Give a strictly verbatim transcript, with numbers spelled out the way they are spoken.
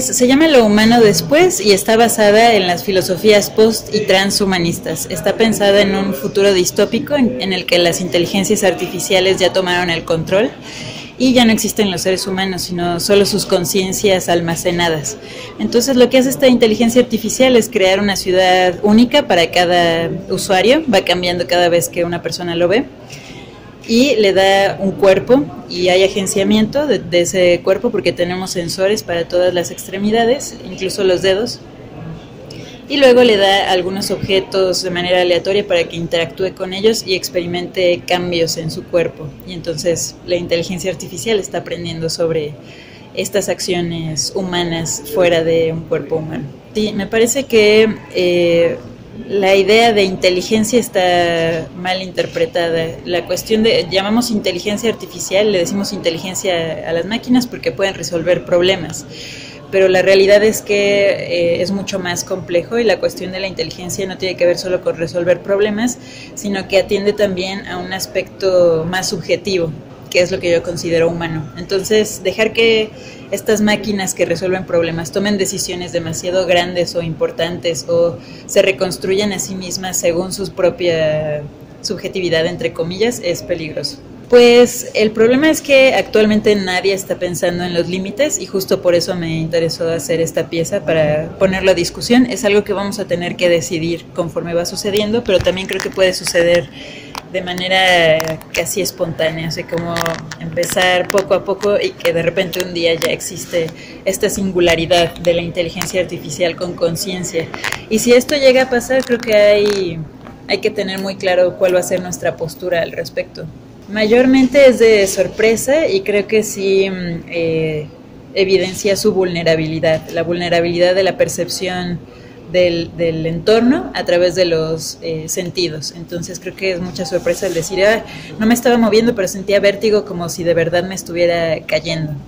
Se llama Lo humano después y está basada en las filosofías post y transhumanistas. Está pensada en un futuro distópico en, en el que las inteligencias artificiales ya tomaron el control y ya no existen los seres humanos, sino solo sus conciencias almacenadas. Entonces lo que hace esta inteligencia artificial es crear una ciudad única para cada usuario, va cambiando cada vez que una persona lo ve, y le da un cuerpo y hay agenciamiento de, de ese cuerpo porque tenemos sensores para todas las extremidades, incluso los dedos, y luego le da algunos objetos de manera aleatoria para que interactúe con ellos y experimente cambios en su cuerpo. Y entonces la inteligencia artificial está aprendiendo sobre estas acciones humanas fuera de un cuerpo humano. Sí, me parece que eh, la idea de inteligencia está mal interpretada. La cuestión de, llamamos inteligencia artificial, le decimos inteligencia a las máquinas porque pueden resolver problemas, pero la realidad es que eh, es mucho más complejo y la cuestión de la inteligencia no tiene que ver solo con resolver problemas, sino que atiende también a un aspecto más subjetivo, que es lo que yo considero humano. Entonces, dejar que estas máquinas que resuelven problemas tomen decisiones demasiado grandes o importantes o se reconstruyan a sí mismas según su propia subjetividad, entre comillas, es peligroso. Pues el problema es que actualmente nadie está pensando en los límites y justo por eso me interesó hacer esta pieza para ponerlo a discusión. Es algo que vamos a tener que decidir conforme va sucediendo, pero también creo que puede suceder de manera casi espontánea, o sea, como empezar poco a poco y que de repente un día ya existe esta singularidad de la inteligencia artificial con conciencia. Y si esto llega a pasar, creo que hay, hay que tener muy claro cuál va a ser nuestra postura al respecto. Mayormente es de sorpresa y creo que sí eh, evidencia su vulnerabilidad, la vulnerabilidad de la percepción del, del entorno a través de los eh, sentidos. Entonces creo que es mucha sorpresa el decir, ah, no me estaba moviendo pero sentía vértigo como si de verdad me estuviera cayendo.